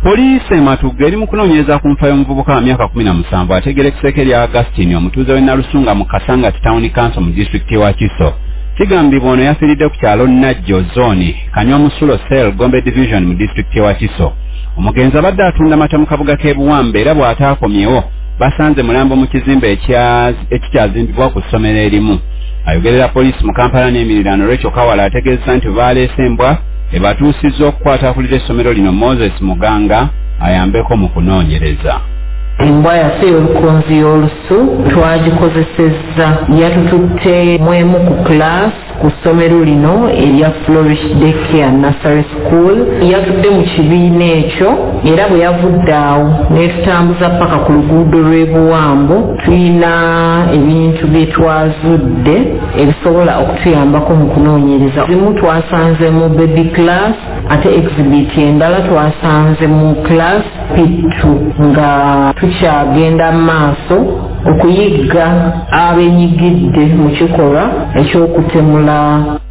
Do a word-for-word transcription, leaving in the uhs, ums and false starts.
Poliisi ematugga eri mu kunoonyereza ku nfa y'omuvubuka wa myaka kumi na musanvu ategera ekiseke lya Augustine omutuuze w'e Nalusunga mu Kasangati Town Council mu disitulikiti wa Kiso. Kigambibwa ono yafiiridde ku kyalo Najjo Zone Kanywamusulo Cell Gombe Division mu disitulikiti wa Kiso. Omugenzi abadde atunda mata mu kabuga k'e Buwambe era bw'ataakomyewo basanze mulambo mu kizimbe ekikyazimbibwa ku ssomero erimu. Ayogerera poliisi mu Kampala n'emiriraano Rachel Kawala ategeeza nti baaleese embwa ebatuusizza okukwatakulira essomero lino Moses Muganga ayambeko mu kunoonyereza. Embwa yaffe y'olukonzi y'olusu twagikozesezza yatututte mwemu ku class ku ssomero lino erya Flourish Daycare Nursery School. Yatudde mu kibiina ekyo era bwe yavudde awo n'etutambuza paka ku luguudo lw'e Buwambo. Tulina ebintu bye twazudde ebisobola okutuyambako mu kunoonyereza. Zimu twasanze mu baby class ate exhibit endala twasanze mu class P two nga tukyagenda maaso okuyigga abenyigidde mu kikolwa ekyokutemula